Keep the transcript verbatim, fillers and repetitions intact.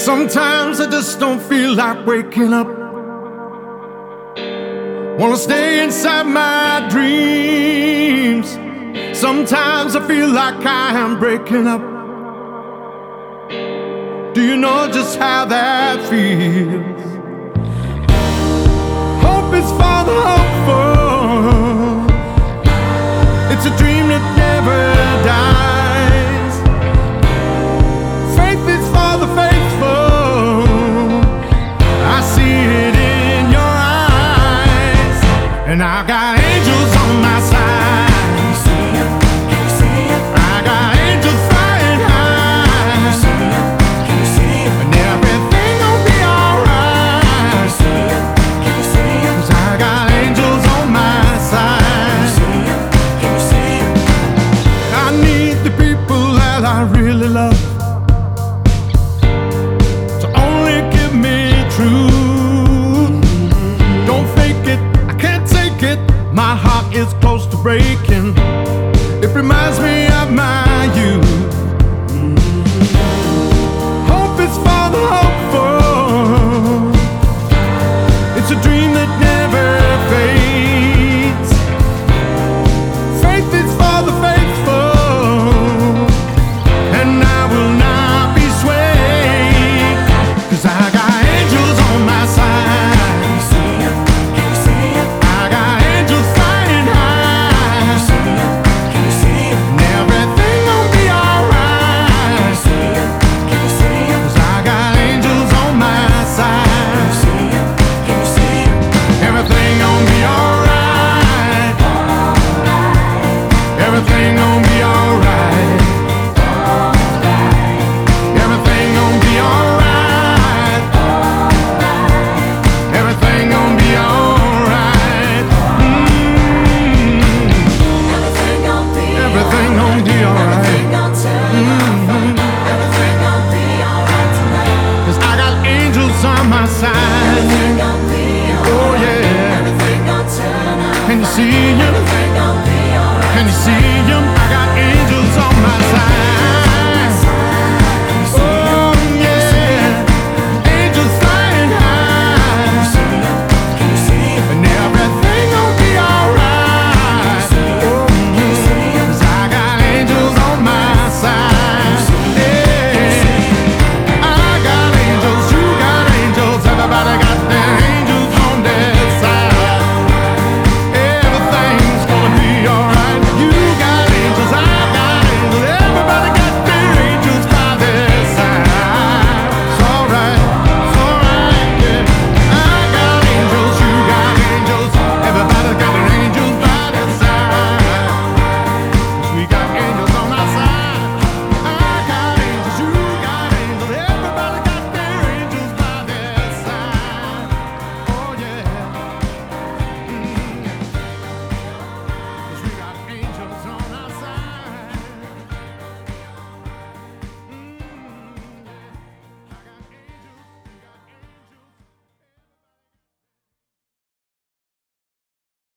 Sometimes I just don't feel like waking up. Wanna stay inside my dreams. Sometimes I feel like I am breaking up. Do you know just how that feels? Hope is for the hopeful. It's a dream that never dies. Faith is for the faithful. I see it in your eyes. And I got angels on my side. Can you see it? Can you see it? I got angels flying high. Can you see it? Can you see it? And everything gon' be alright. Can you see it? Can you see it? 'Cause I got angels on my side. Can you see it? Can you see it? I need the people that I really love to only give me truth. Don't fake it, I can't take it. My heart is close to breaking.